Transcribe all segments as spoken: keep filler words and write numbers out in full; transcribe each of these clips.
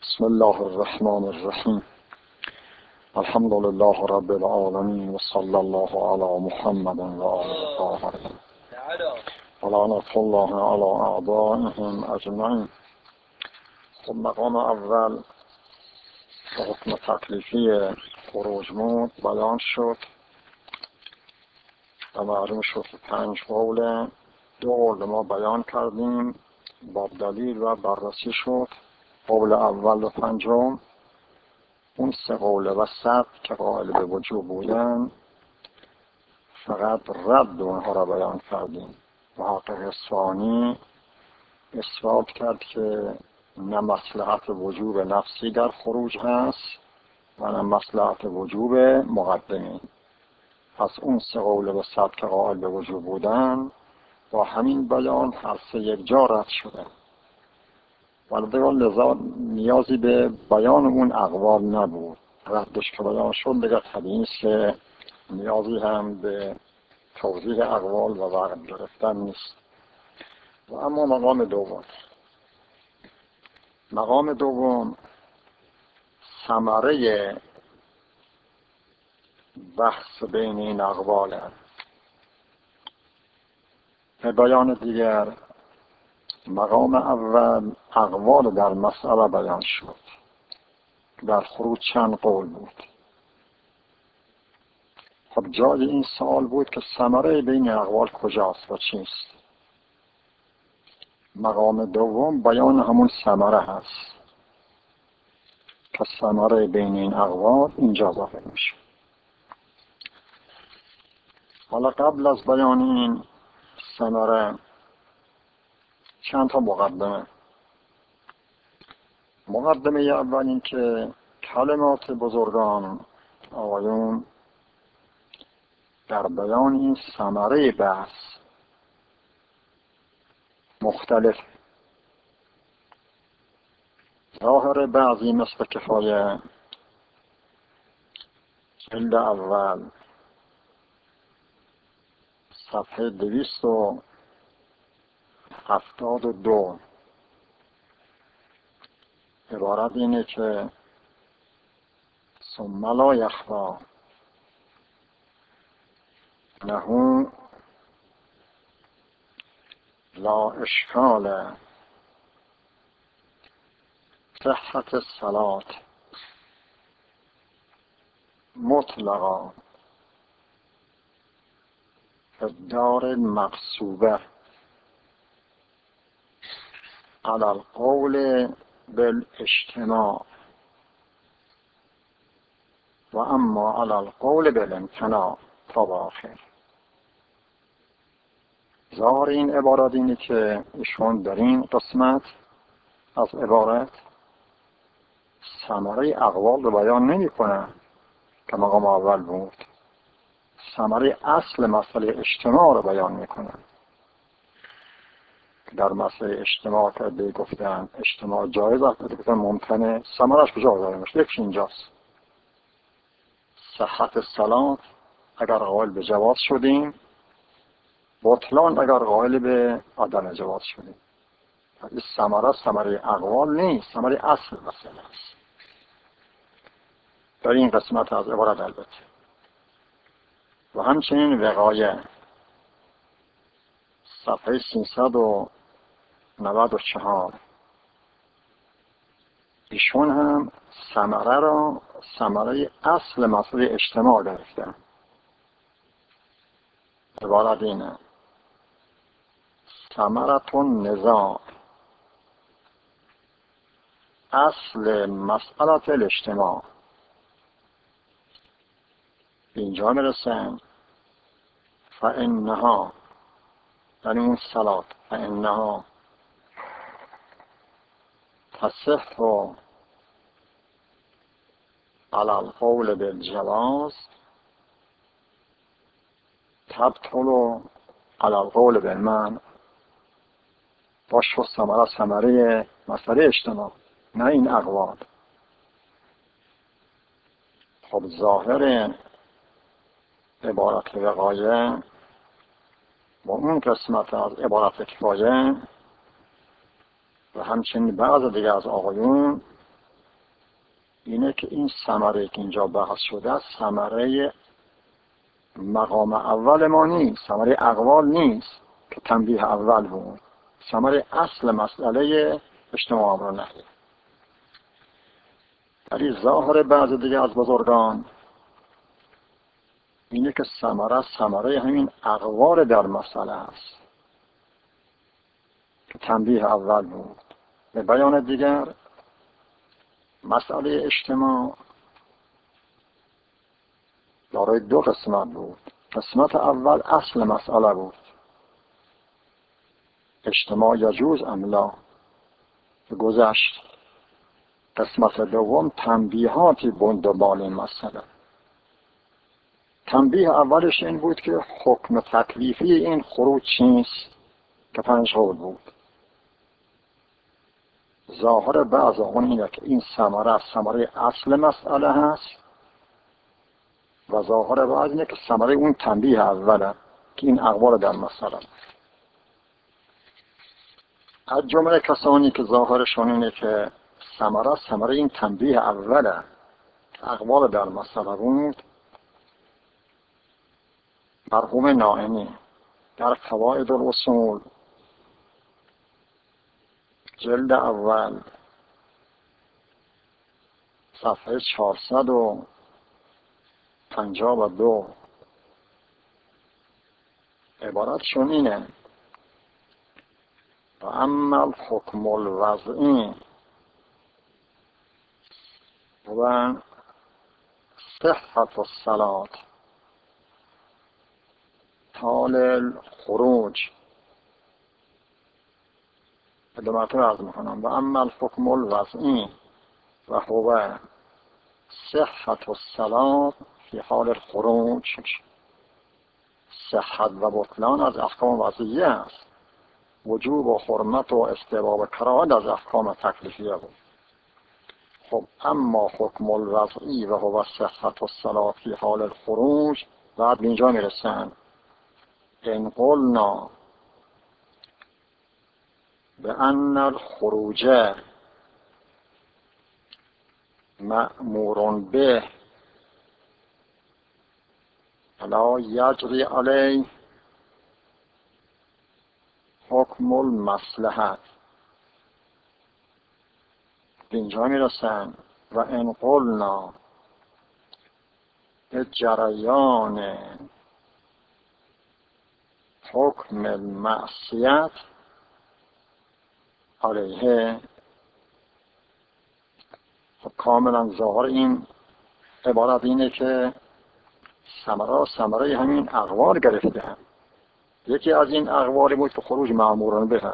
بسم الله الرحمن الرحیم. الحمد لله رب العالمین و صلی الله علی محمد و آله الطاهرین و لعنة الله علی اعدائهم اجمعین. خب مقام اول به حکم تکلیفی خروجمود بیان شد و معلوم شد که پنج قول، دو قول ما بیان کردیم با دلیل و بررسی شد. قول اول و پنجم، اون سه قول و صد که قائل به وجوب بودن، فقط رد اونها را بیان کردیم. محقق ثانی اثبات کرد که نه مصلحت وجوب نفسی در خروج هست و نه مصلحت وجوب مقدمی. پس اون سه قول و صد که قائل به وجوب بودن با همین بیان هر سه یک جا رد شده. ولی لذا نیازی به بیان اون اقوال نبود. ردش که بیان شد دیگر طبیعی است که نیازی هم به توضیح اقوال و وقت گرفتن نیست. و اما مقام دوم مقام دوم ثمره بحث بین این اقواله. به بیان دیگر، مقام اول اقوال در مسئله بیان شد. در خروج چند قول بود. خب جای این سوال بود که ثمره بین اقوال کجاست و چیست؟ مقام دوم بیان همون ثمره هست که ثمره بین این اقوال اینجا ظاهر میشه. حالا قبل از بیان این ثمره چند تا مقدمه. مقدمه اول این که کلمات بزرگان آقایون در بیان این ثمره بحث مختلف. ظاهر بعضی مثل کفایه جلد اول صفحه دویست و هفتاد و دو عبارت اینه که ثم لا یخفی له لا اشکال صحت الصلاة مطلقا فی الدار المغصوبه علی القول بالاجتماع و اما علی القول بالامتناع تا به آخر. ظاهر این عبارت اینه که ایشون در این قسمت از عبارت ثمره اقوال رو بیان نمی کنن که مقام اول بود. ثمره اصل مسئله اجتماع رو بیان می کنن. در مسئله اجتماع که به گفتن اجتماع جایز است، به گفتن ممکنه، ثمرش کجا داره میشه؟ یکیش اینجاست. صحت الصلاة اگر قائل به جواز شدیم، بطلان اگر قائل به عدم جواز شدیم. این ثمره ثمره اقوال نیست، ثمره اصل مسئله است. در این قسمت از عبارت البته. و همچنین وقایع صفحه سیصد و نود و چهار ایشون هم ثمره را ثمره اصل مسئله اجتماع گرفتن. عبارت اینه: ثمرة النزاع اصل مسئله الاجتماع. اینجا میرسن فانها، یعنی اون صلات، فانها تصح علی القول بالجواز تبطل علی القول بالمنع. باش و ثمره ثمره مسئله اجتماع، نه این اقوال. خب ظاهر عبارت وقایع با اون قسمت از عبارت کفایه و همچنین بعض دیگه از آقایون اینه که این ثمره که اینجا بحث شده است ثمره مقام اول ما نیست، ثمره اقوال نیست که تنبیه اول بود، ثمره اصل مسئله اجتماع امر و نهی. ولی ظاهر بعض دیگه از بزرگان اینه که ثمره ثمره همین اقوال در مسئله است که تنبیه اول بود. به بیان دیگر مسئله اجتماع دارای دو قسمت بود. قسمت اول اصل مسئله بود، اجتماع یجوز ام لا، که گذشت. قسمت دوم تنبیهاتی بند و بال این مسئله. تنبیه اولش این بود که حکم تکلیفی این خروج چیست که پنج قول بود. ظاهر بعض اون اینه که این ثمره ثمره اصل مسئله هست و ظاهر بعض اینه که ثمره اون تنبیه اوله که این اقوال در مسئله. از جمله کسانی که ظاهرشون اینه که ثمره ثمره این تنبیه اوله اقوال در مسئله بود، مرحوم نائمی در فوائد الاصول جلد اول صفحه چهارصد و پنجاه و دو عبارتشون اینه: و اما الحکم الوضعی و صحت الصلاة حال الخروج. دو مرتبه عرض میکنم: و اما الحکم الوضعی و هو صحت الصلاة فی حال الخروج. صحت و بطلان از احکام وضعیه است، وجوب و حرمت و استحباب و کراهت از احکام تکلیفیه بود. خب اما حکم الوضعی و هو صحت الصلاة فی حال الخروج، بعد به اینجا میرسن: ان قلنا بأن الخروج مأمور به فلا یجری علیه حکم المصلحت. به اینجا میرسن: و ان قلنا به جریان حکم المعصیت علیه. خب کاملا ظاهر این عبارت اینه که ثمره ثمره همین اقوال گرفته هم. یکی از این اقوالی بود که خروج مأموران به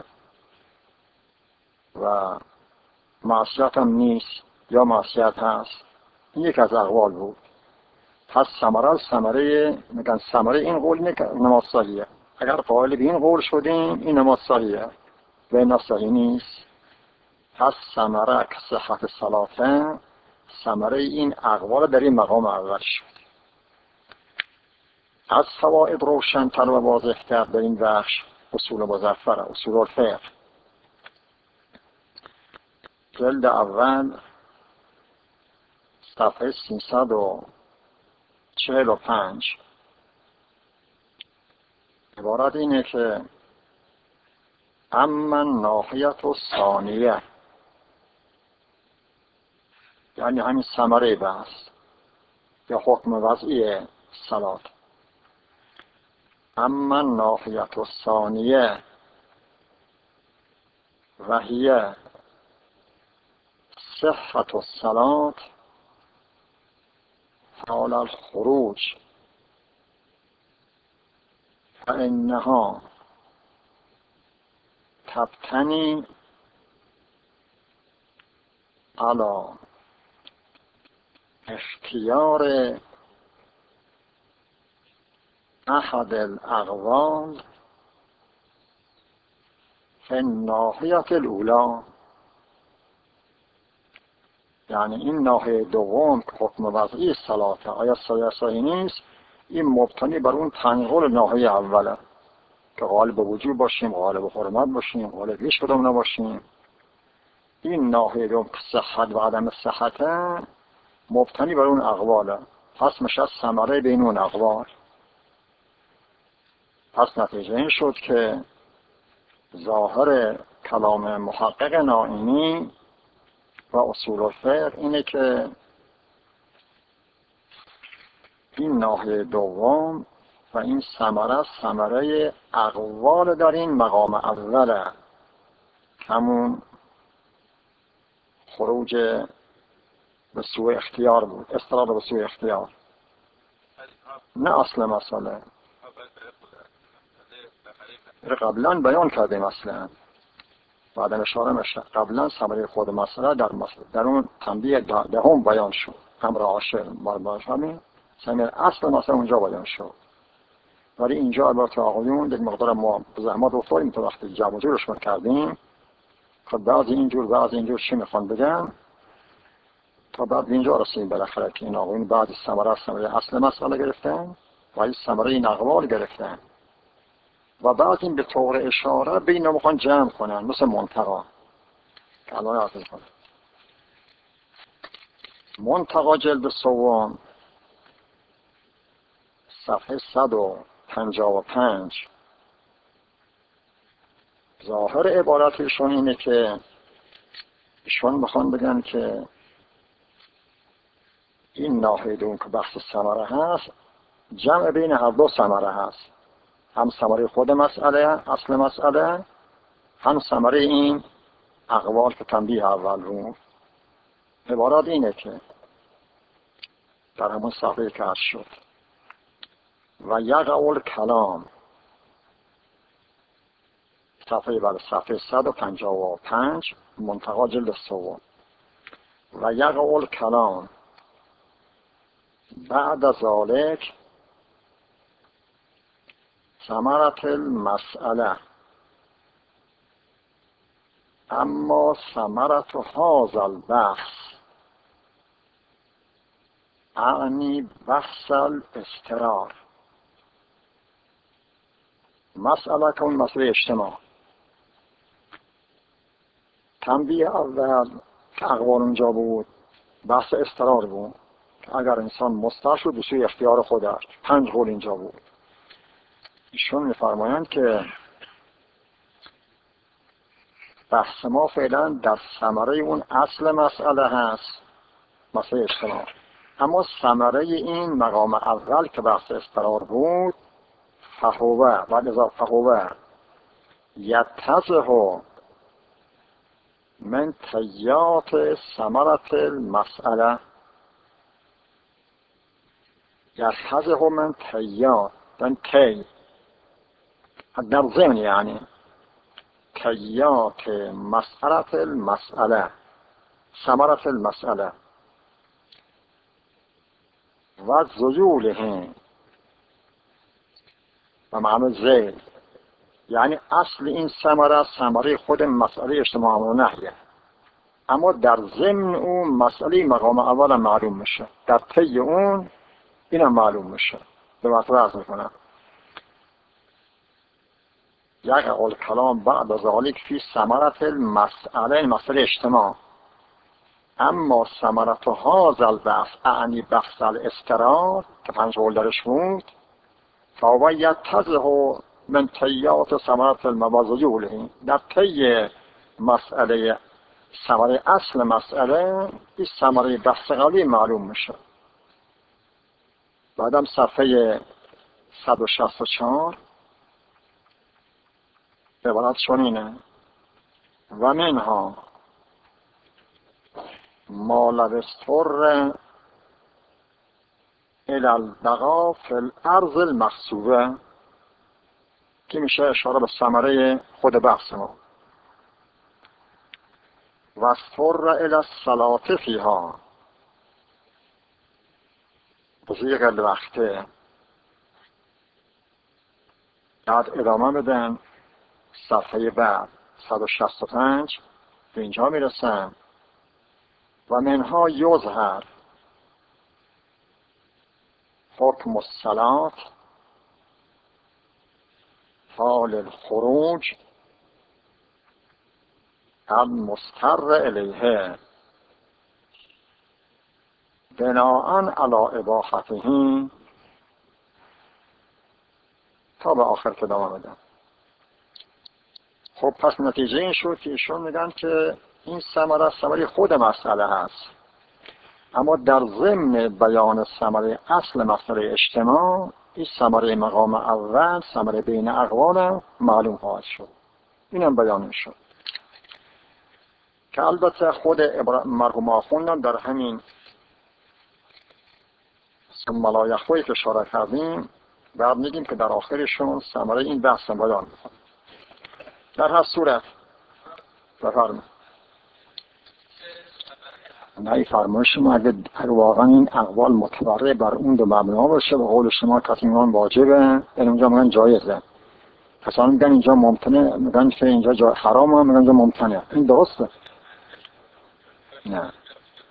و معصیت هم نیست یا معصیت هست، این یک از اقوال بود. پس ثمره ثمره میگن ثمره این قول اینه که نماز صحیحه. اگر قائل به این قول شدیم این نماز صحیحه و این صحیح نیست، پس ثمره که صحت صلاته ثمره این اقوال در این مقام اول شد. از فواید روشن‌تر و واضح‌تر در این بخش اصول مظفر، اصول الفقه، جلد اول صفحه سیصد و چهل و پنج عبارت اینه که اما ناحیت و ثانیه، یعنی همین ثمره بحث یا حکم وضعی صلات. اما ناحیت و ثانیه و هی صحت الصلاة حال الخروج فإنها تبتنی على اختیار احد الاقوال فی الناحیة الاولی. یعنی این ناحیه دوم که حکم وضعی صلاته آیا صحیح صحیح نیست، این مبتنی بر اون تنقل ناحیه اوله که غالب وجود باشیم، غالب حرمت باشیم، غالب هیچ کدام نباشیم. این ناحیه دوم که صحت و عدم صحته مبتنی بر اون اقواله، پس میشه ثمره بین اون اقوال. پس نتیجه این شد که ظاهر کلام محقق نائینی و اصول الفقه اینه که این ناحیه دوم و این ثمره ثمره اقوال در این مقام اوله، همون خروج به سوی اختیار بود، اضطرار به سوی اختیار، نه اصل مسئله. قبلا بیان کردیم اصلا، بعد اشاره میشه قبلا ثمره خود مسئله در مسئله در اون تنبیه دهم بیان شد، امر عاشر بر همین ثمره اصل مسئله اونجا بیان شد. ولی اینجا البته آقایون یک مقدار ما زحمت افتادیم تا وقتی جمع و جورشون کردیم، خب بعضی اینجور بعضی اینجور چی میخوان بگن تا بعد اینجا رسیم بالاخره که این آقایون بعد ثمره ثمره اصل مسئله گرفتن و این ثمره این اقوال گرفتن و بعد این به طور اشاره به این میخوان جمع کنن، مثل منتقا که الان عرض میکنم. منتقا جلد سوم صفحه صد و پنجاه و پنج ظاهر عبارتشون اینه که ایشون میخوان بگن که این ناحیه دوم که بحث ثمره هست جمع بین هر دو ثمره هست، هم ثمره خود مسئله اصل مسئله، هم ثمره این اقوال که تنبیه اول رو. عبارت اینه که در همون صفحه که عرض شد و یقع الکلام، صفحه بعد صفحه صد و پنجاه و پنج منتقا جلد سوم، و یقع الکلام بعد ذالک ثمرة المسأله اما ثمرة هذا البحث اعنی بحث الاستقرار. مسئله که اون مسئله اجتماع، تنبیه اول که اقوال اونجا بود بحث استقرار بود که اگر انسان مضطر شد به سوی اختیار خودش، پنج قول اینجا بود. ایشون میفرمایند که بحث ما فعلا در ثمره اون اصل مسئله هست، مسئله اجتماع، اما ثمره این مقام اول که بحث استقرار بود فهوه و لذا فهوه یتضح من طیات ثمرة المسأله، یتضح من طیات من تی در ضمن یعنی طیات مسألة المسأله ثمرة المسأله و زجولهم و معنی زیل، یعنی اصل این ثمره ثمره خود مسئله اجتماع و نهیه، اما در ضمن اون مسئله مقام اول معلوم میشه، در طی اون اینم معلوم میشه. به مطلب عرض میکنم یقع الکلام بعد ذلك فی ثمرة المسأله، مسئله اجتماع، اما ثمرة هذا البحث اعنی بحث الاستقرار که پنج قول درش بود فهو یتضح من طیات ثمرة الموازجوله، در طی مسئله ثمره اصل مسئله این ثمره بحث قبلی معلوم میشه. بعدم صفحه صد و شصت و چهار عبارت چنینه و منها ما لو اضطر الی البقاء فی الارض المغصوبه، که میشه اشاره به ثمره خود بحث ما، و اضطر الی الصلاة فیها بضیق الوقت. بعد ادامه بدن صفحه بعد صد و شصت و پنج به اینجا میرسن و منها یظهر حکم الصلاة حال الخروج المضطر الیه. بناءً علی اباحته تا به آخر که ادامه بدن. خب پس نتیجه این شد که ایشون میگن که این ثمره ثمره خود مسئله هست، اما در ضمن بیان ثمره اصل مسئله اجتماع، این ثمره مقام اول، ثمره بین اقوال معلوم خواهد شد. اینم بیان میشد که البته خود مرحوم آخوندم در همین ثم لا یخفی که اشاره کردیم بعد میگیم که در آخرشون ثمره این بحث بیان میکنه. در هر صورت بفرمایید. نه فرمایش شما اگه واقعا این اقوال متبرع بر اون دو مبنا باشه به قول شما کسی میگن واجبه، در اونجا میگن جایزه، کسان میگن اینجا ممکنه، میگن که اینجا جا حرامه، میگن اینجا ممکنه. این درسته؟ نه.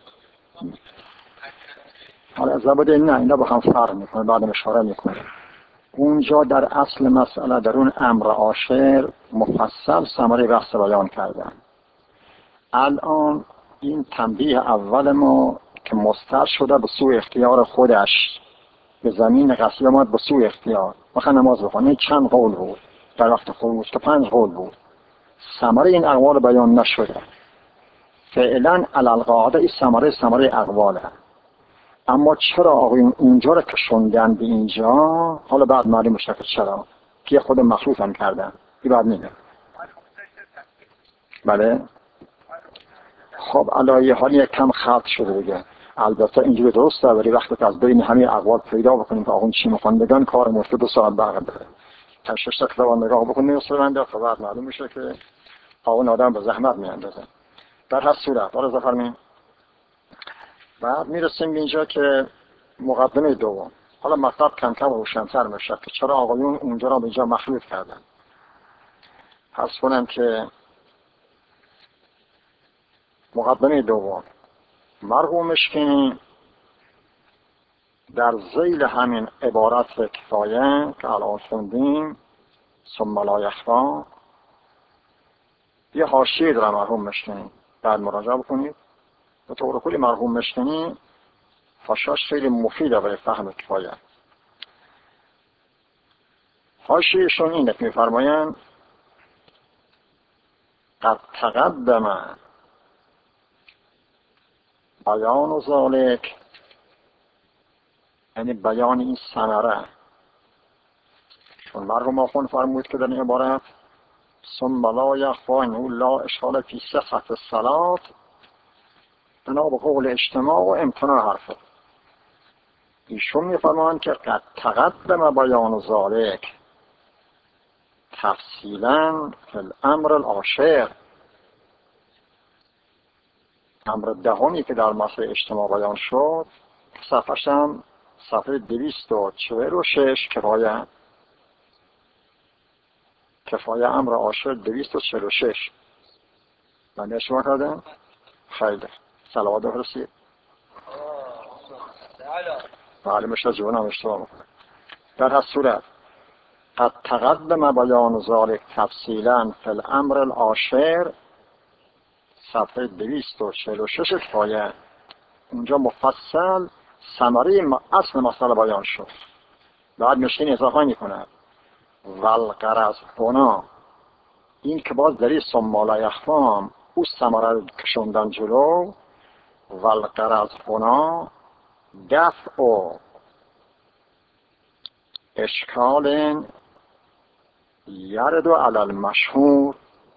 حالا زباده نه، اینا با هم فرق میکنه، بعدم اشاره میکنه. اونجا در اصل مسئله در اون امر عاشر مفصل ثمره بحث بیان کردن. الان این تنبیه اول ما که مستر شده به سوی اختیار خودش به زمین قصی آمد به سوی اختیار بخواه نماز بخونه، چند قول بود در وقت خروج که پنج قول بود، ثمره این اقوال بیان نشده. فعلا علالقاعده این ثمره ثمره اقواله، اما چرا آقایون اونجا رو کشوندن به اینجا؟ حالا بعد معلوم میشه که چرا، که خود مخلوط هم کردن. این بعد میگه بله. خب علایه حال یک کم خلط شده دیگه. البته اینجوری درسته، ولی وقتی که از بین همه اقوال پیدا بکنیم که آقایون چی میخوان بگن، کار مفت دو ساعت برق داره. تا شش تا کتاب نگاه بکنیم اصلا تا بعد معلوم میشه که آقایون آدم به زحمت میاندازن. در هر صورت حالا بفرمایید. بعد میرسیم اینجا که مقدمه دوم. حالا مطلب کم کم روشن‌تر میشه که چرا آقایون اونجا را به اینجا مخلوط کردن. پس کنم که مقدمه دوم مرحوم مشکینی در ذیل همین عبارت کفایه که الان خوندیم ثم لا یخفی یه حاشیه داره مرحوم مشکینی، بعد مراجعه بکنید. به طور کلی مرحوم مشکینی حاشیه‌اش خیلی مفیده برای فهم کفایه. حاشیه‌شون اینه که می‌فرمایند قد تقدم بیان ذالک، یعنی بیان این ثمره. چون مرحوم آخوند فرمود که در این عبارت ثم لا یخفی انه لا اشکال فی صحة الصلاة بنا به قول اجتماع و امتناع حرفه. ایشون میفرمایند که قد تقدم بیان ذالک تفصیلا فی الامر العاشر، امر دهمی که در مسئله اجتماع بیان شد، صفحه‌ش هم صفحه دویست و چهل و شش کفایه کفایه امر عاشر دویست و چهل و شش. من اشتباه کردم؟ خیلی صلوات بفرستید. معلومه شد جوانم اشتباه میکنه. در هر صورت قد تقدم بیان ذالک تفصیلا فی الامر العاشر صفحه دویست و چهل و شش کفایه، اونجا مفصل ثمره اصل مسئله بیان شد. بعد مشکین اضافه میکنه والغرض هنا، این که باز در این ثم لا یخفی او ثمره رو کشوندن جلو. والغرض هنا دفع و اشکال یرد و علی المشهور.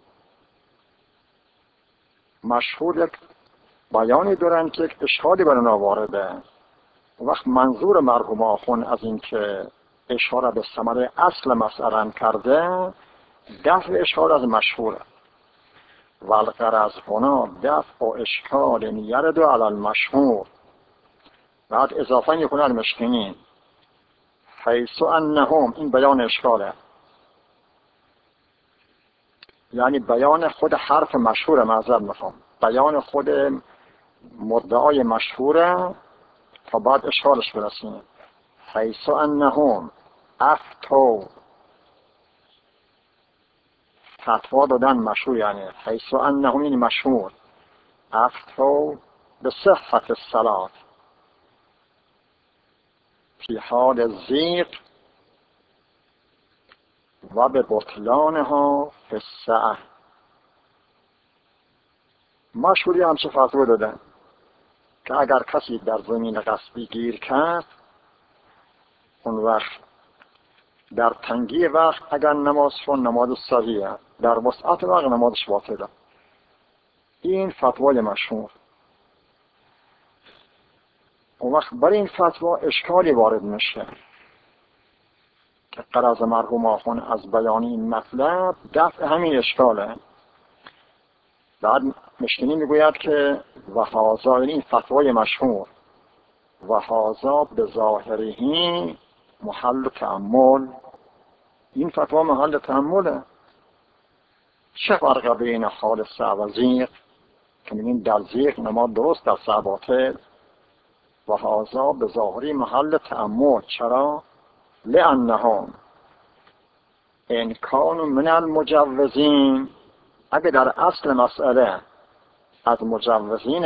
مشهور یک بیانی دارن که یک اشکالی برای وارده. وقت منظور مرحوم آخوند از این که اشاره به ثمره اصل مسئله کرده، دفع اشکال از مشهوره. والغرض هنا دفع و اشکال یرد و علی المشهور. بعد اضافه میکنه المشکینی حیث انهم، این بیان اشکاله، یعنی بیان خود حرف مشهور، معذرت میخوام بیان خود مدعای مشهوره تا بعد اشکالش برسیم. حیث انهم افتو، فتوا دادن مشهور، یعنی حیث انهم این مشهور افتو به صحت الصلاة، فی حال زیغ و به بطلانها فی السعه. مشهوری همچه فتوا دادن که اگر کسی در زمین غصبی گیر کرد، اون وقت در تنگی وقت اگر نماز خون نماز صحیحه، در وسعت وقت نمازش باطله. این فتوای مشهور. اون وقت برای این فتوا اشکالی وارد میشه که غرض مرحوم آخوند از بیان این مطلب دفع همین اشکاله. بعد مشکنی میگوید که وحاذا، این فتوای مشهور، وحاذا به ظاهرهی محل تأمل، این فتوا محل تأمله. چه فرق بین حال سع و زیغ که میگیم در زیغ نماز درست، در سع باطل؟ وحاذا به ظاهری محل تأمل. چرا؟ لأنهم ان کانوا من المجوزین، اگه در اصل مسئله از مجوزین،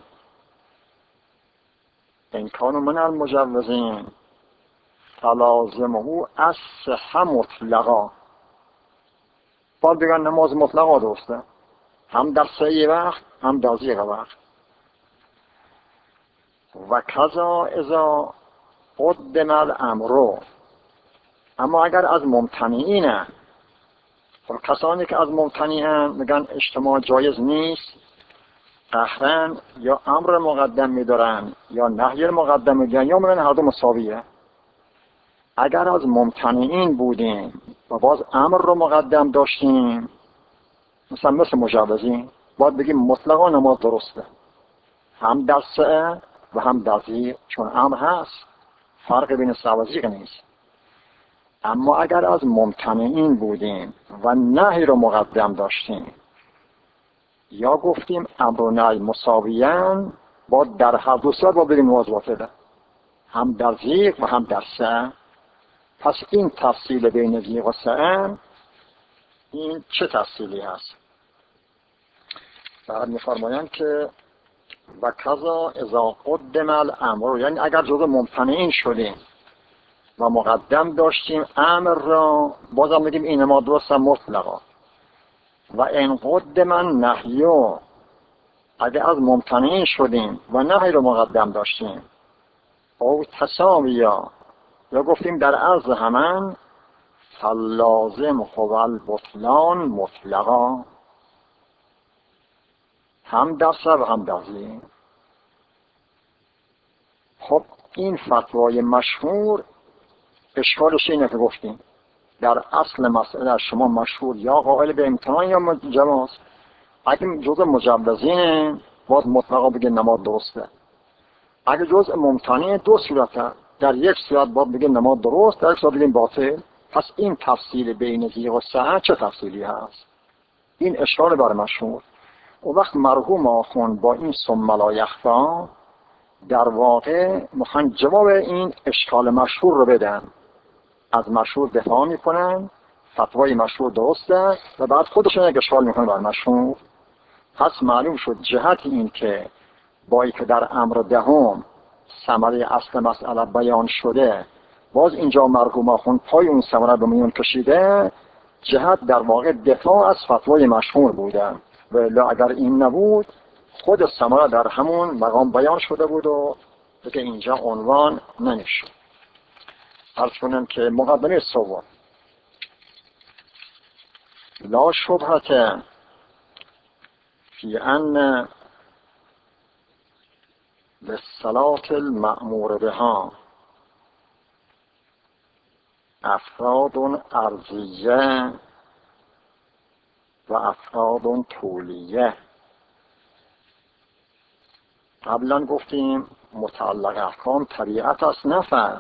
ان کانوا من المجوزین فلازمه الصحة مطلقا، باید بگن نماز مطلقا درسته، هم در صحیح وقت هم در زیغ وقت. و کذا اذا قدم الامر، اما اگر از ممتنعینه، کسانی که از ممتنعین میگن اجتماع جایز نیست، قهرن یا امر مقدم میدارن یا نهی مقدم میدارن یا میگن هر دو مساویه. اگر از ممتنعین بودیم و باز امر رو مقدم داشتیم، مثلا مثل مجوزین، باید بگیم مطلقا نماز درسته، هم در سعه و هم در زیغ، چون امر هست، فرق بین سعه و زیغ نیست. اما اگر از ممتنعین بودیم و نهی رو مقدم داشتیم یا گفتیم امر و نهی مساویان، باید در هر دو صورت باید بگیم نماز باطله، هم در زیغ و هم در سعه. پس این تفصیل بین زیغ و سعه، این چه تفصیلی هست؟ بعد می‌فرمایند که و کذا اذا قدم الامر، یعنی اگر جزء ممتنعین شدیم و مقدم داشتیم امر را، بازم میگیم این ما درست مطلقا. و ان قدم النهی، اگر از ممتنعین شدیم و نهی رو مقدم داشتیم، او تساویا، یا گفتیم در عرض همان، فلازم هو البطلان مطلقا، هم در سعه و هم در زیغ. خب این فتوای مشهور اشکالش اینه که گفتیم در اصل مسئله شما مشهور یا قائل به امتناع یا جواز. اگه جزء مجوزینه باید مطلقا بگه نماز درسته، اگه جزء ممتنع دو صورته، در یک صورت باید بگه نماز درست، در یک صورت بگه باطل. پس این تفصیل بین زیغ و سعه چه تفصیلی هست؟ این اشکال بر مشهور. و وقت مرحوم آخوند با این ثم لا یخفی در واقع میخوان جواب این اشکال مشهور رو بدن، از مشهور دفاع میکنن، فتوای مشهور درسته و بعد خودشون یک اشکال میکنن بر مشهور. پس معلوم شد جهت این که با ای که در امر دهم ثمره اصل مسئله بیان شده، باز اینجا مرحوم آخوند پای اون ثمره به میون کشیده، جهت در واقع دفاع از فتوای مشهور بودن. و الا اگر این نبود خود ثمره در همون مقام بیان شده بود و دیگه اینجا عنوان نمیشد. عرض کنم که مقدمه سوم، لا شبهة فی ان للصلاة المأمور بها افراد ارضیه و افراد طولیه. قبلا گفتیم متعلق احکام طبیعت است نه فرد.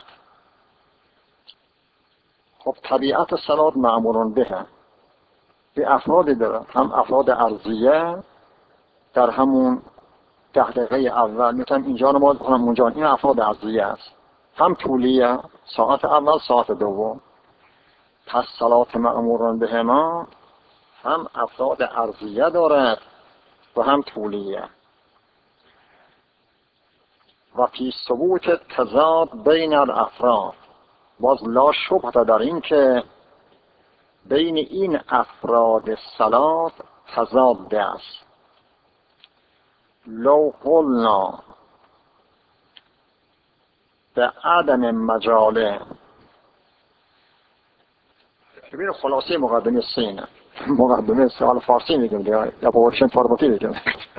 خب طبیعت صلات مأمورون به به افرادی داره، هم افراد ارضیه در همون ده دقیقه اول میتونم اینجا نماز بخونم اونجا، این افراد ارضیه است، هم طولیه ساعت اول ساعت دوم. پس صلات مأمورون به ما هم افراد ارضیه دارد و هم طولیه. و فی ثبوت تضاد بین الافراد، باز لا شبهه در این که بین این افراد ثلاث تضاد است. لو قلنا به عدم مجاله، ببین خلاصه مقدمه سینه، مقدمه سوال فارسی میگم دیگه یا پورشن فارماتی میگم.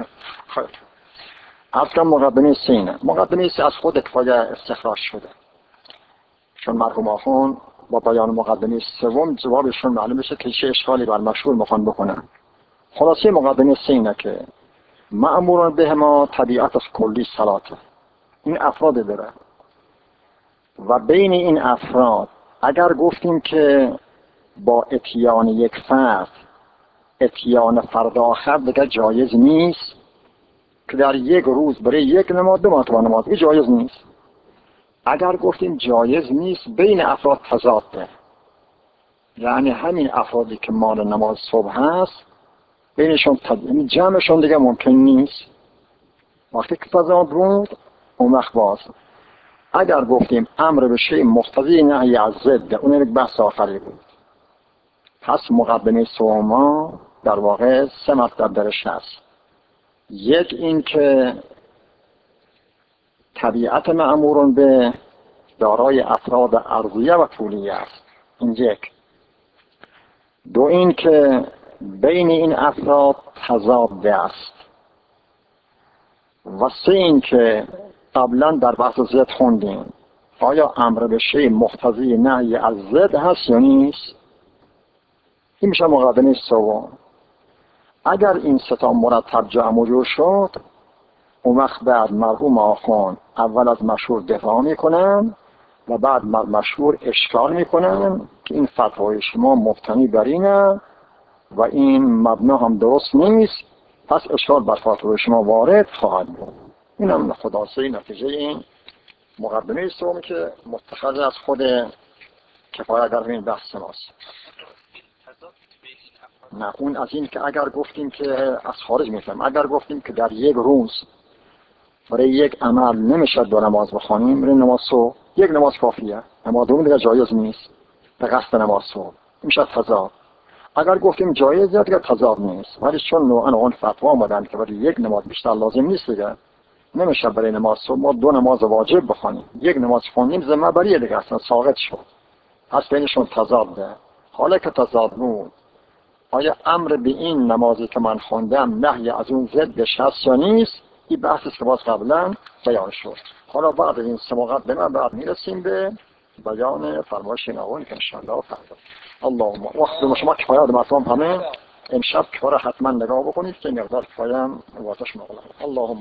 اصلا مقدمه سینه، مقدمه سی از خود کفایه استخراج شده، چون مرحوم آخوند با بیان مقدمه سوم جوابشون معلوم میشه که چه اشکالی بر مشهور میخوان بکنن. خلاصه مقدمه سینه که مأموران به ما طبیعت از کلی صلاته، این افراد داره و بین این افراد اگر گفتیم که با اتیان یک فرد اتیان فرد آخر دیگر جایز نیست، که در یک روز برای یک نماز دو مرتبه نماز، این جایز نیست. اگر گفتیم جایز نیست، بین افراد تضاد ده، یعنی همین افرادی که مال نماز صبح هست بینشون تضاد، جمعشون دیگه ممکن نیست. وقتی که تضاد بود اون وقت باز اگر گفتیم امر به شیء مقتضی نهی از ضد، اون یک بحث آخری بود. پس مقدمه سوم در واقع سه مطلب درش هست. یک این که طبیعت مأمورون به دارای افراد عرضیه و طولیه است، این یک. دو این که بین این افراد تضاد است، و سه این که قبلا در بحث ضد خوندیم آیا امر به شیء مقتضی نهی از ضد هست یا نیست. این میشه مقدمه سوم. اگر این سه تا مرتب جمع و جور شد، اون وقت بعد مرحوم آخوند اول از مشهور دفاع میکنن و بعد مشهور اشکال میکنن که این فتوای شما مبتنی بر اینه و این مبنا هم درست نیست، پس اشکال بر فتوای شما وارد خواهد بود. این هم خلاصه نتیجه این مقدمه سوم که متخذ از خود کفایه در این بحث ماست. نه اون از این که اگر گفتیم که از خارج میفهم، اگر گفتیم که در یک روز برای یک عمل نمیشه دو نماز بخوانیم، برای نماز صبح یک نماز کافیه، نماز دوم دیگه جایز نیست به قصد نماز صبح، میشه تضاد. اگر گفتیم جایزه دیگه تضاد نیست، ولی چون نوعا اون فتوا آمدن که برای یک نماز بیشتر لازم نیست دیگه نمیشه برای نماز صبح ما دو نماز واجب بخوانیم، یک نماز خوندیم ذمه بریه دیگه اصلا ساقط شد، پس بینشون تضاد ده. حالا که تضاد بود آیا امر به این نمازی که من خوندم نهی از اون ضدش هست یا نیست، این بحثی که باز قبلا بیان شد. حالا بعد این سه مقدمه بعد میرسیم به بیان فرمایش ناون که انشاءالله فردا. اللهم وقت شما کفایه آدم اصلا همه امشب کفاره حتما نگاه بکنید که مقدار کفایه هم واتش مغلق. اللهم